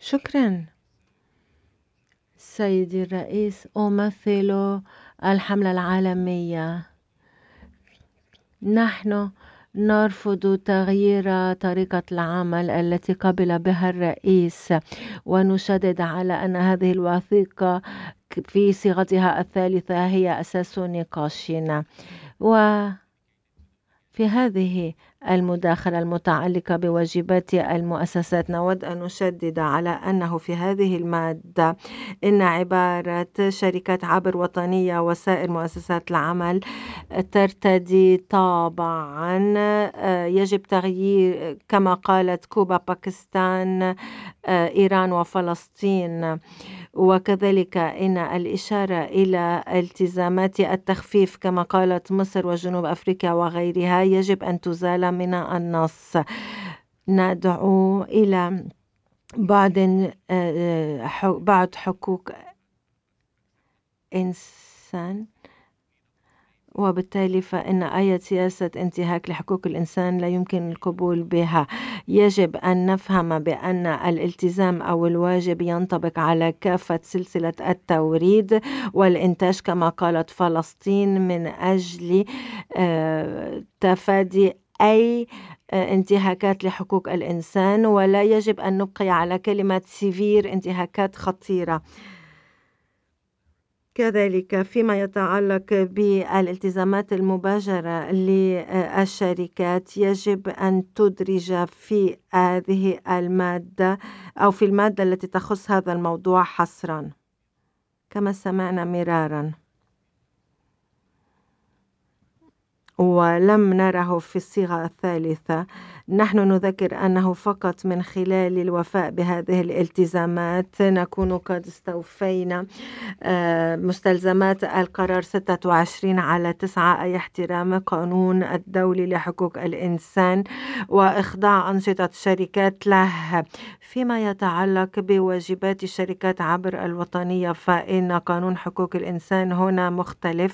شكرا سيدي الرئيس. أمثل الحملة العالمية. نحن نرفض تغيير طريقة العمل التي قبل بها الرئيس، ونشدد على أن هذه الوثيقة في صيغتها الثالثة هي أساس نقاشنا. وفي هذه المداخلة المتعلقة بواجبات المؤسسات نود أن نشدد على أنه في هذه المادة إن عبارة شركات عبر وطنية وسائر مؤسسات العمل ترتدي طابعا يجب تغيير كما قالت كوبا، باكستان، إيران وفلسطين. وكذلك إن الإشارة إلى التزامات التخفيف كما قالت مصر وجنوب أفريقيا وغيرها يجب أن تزال من النص. ندعو إلى بعض حقوق إنسان، وبالتالي فإن أي سياسة انتهاك لحقوق الإنسان لا يمكن القبول بها. يجب أن نفهم بأن الالتزام أو الواجب ينطبق على كافة سلسلة التوريد والإنتاج كما قالت فلسطين من أجل تفادي أي انتهاكات لحقوق الإنسان، ولا يجب أن نبقي على كلمة سيفير انتهاكات خطيرة. كذلك فيما يتعلق بالالتزامات المباشرة للشركات يجب أن تدرج في هذه المادة أو في المادة التي تخص هذا الموضوع حصرا كما سمعنا مرارا، ولم نره في الصيغة الثالثة. نحن نذكر أنه فقط من خلال الوفاء بهذه الالتزامات نكون قد استوفينا مستلزمات القرار 26/9 أي احترام القانون الدولي لحقوق الإنسان وإخضاع أنشطة الشركات له. فيما يتعلق بواجبات الشركات عبر الوطنية فإن قانون حقوق الإنسان هنا مختلف،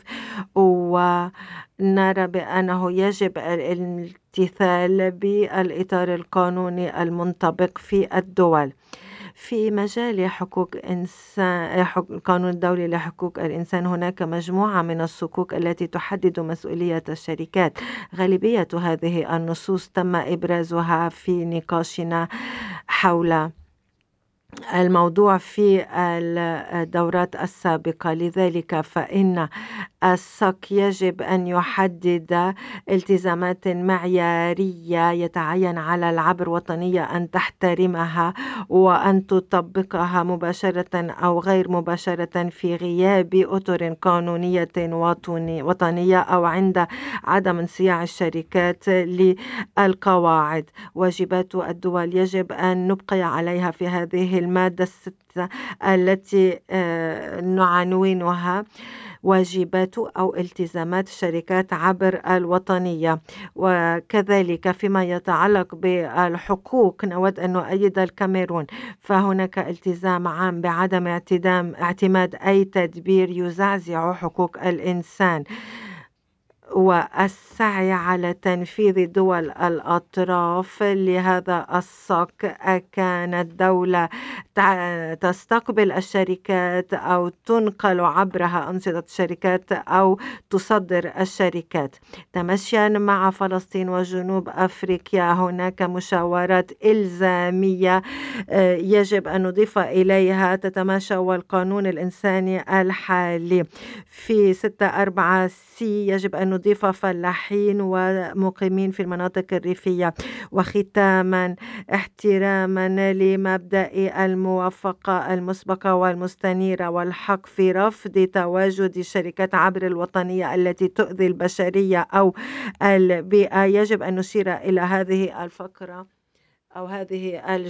ونرى بأنه يجب الامتثال بالإطار القانوني المنطبق في الدول. في مجال حقوق إنسان القانون الدولي لحقوق الإنسان هناك مجموعة من الصكوك التي تحدد مسؤولية الشركات. غالبية هذه النصوص تم إبرازها في نقاشنا حول الموضوع في الدورات السابقة. لذلك فإن الصك يجب أن يحدد التزامات معيارية يتعين على العبر وطنية أن تحترمها وأن تطبقها مباشرة أو غير مباشرة في غياب أطر قانونية وطنية أو عند عدم انصياع الشركات للقواعد. واجبات الدول يجب أن نبقي عليها في هذه المادة الستة التي نعنونها واجبات أو التزامات الشركات عبر الوطنية. وكذلك فيما يتعلق بالحقوق نود أن نؤيد الكاميرون، فهناك التزام عام بعدم اعتماد أي تدبير يزعزع حقوق الإنسان، والسعي على تنفيذ دول الأطراف لهذا الصك. كانت دولة تستقبل الشركات أو تنقل عبرها أنشطة الشركات أو تصدر الشركات. تمشيا مع فلسطين وجنوب أفريقيا هناك مشاورات إلزامية يجب أن نضيف إليها تتماشى والقانون الإنساني الحالي. في 6/4 يجب أن نضيف فلاحين ومقيمين في المناطق الريفية. وختاما احتراما لمبدأ الموافقة المسبقة والمستنيرة والحق في رفض تواجد الشركات عبر الوطنية التي تؤذي البشرية أو البيئة. يجب أن نشير إلى هذه الفقرة أو هذه